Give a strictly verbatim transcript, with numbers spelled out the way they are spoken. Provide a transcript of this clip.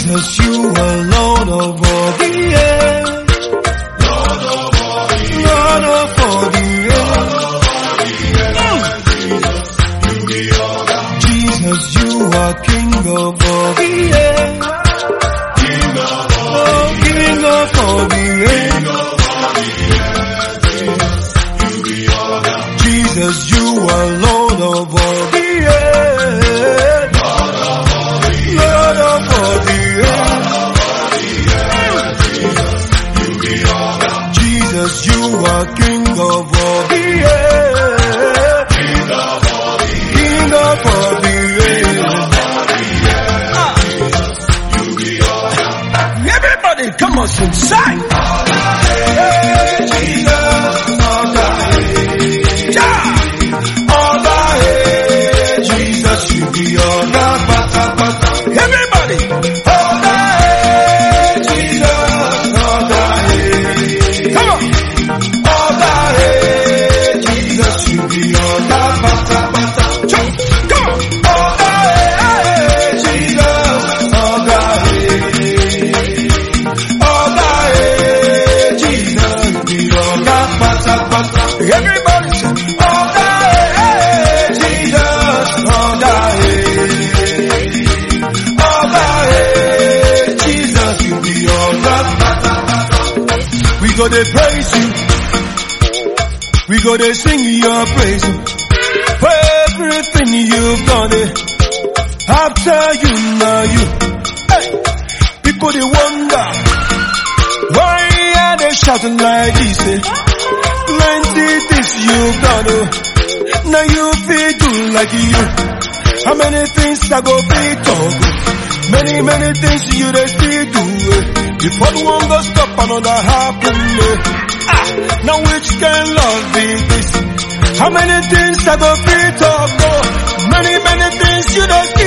Jesus, you are Lord of all the earth. Lord of all the earth. Lord of all the earth. Jesus, you are King of all the earth. King of all Oh, King of all the earth. Jesus, you are Lord of all the earth. Lord of all the earth. Jesus, you are King of all the earth. King of all the earth. Everybody, come on, sing, sing. Hey, Jesus, Jesus, you be all that, bata, bata. Everybody, all that, Jesus, all that, come on, all that, Jesus, you be all that, bata, bata. Come on, all that, Jesus, all that, all that, Jesus, you be all that, bata, bata. Everybody, say, all that, Jesus, all that, all that, Jesus, you be all that. We go to praise you. We go to sing your praise. For everything you've done, after you, now you. Hey, people they wonder why are they shouting like this? Eh? Plenty things you've done. Now you feel do like you. How many things I go be talk? Many, many things you they still do. Before the one go stop, another happen. Ah, now which can love be this? How many things I go be talk? Many, many things you they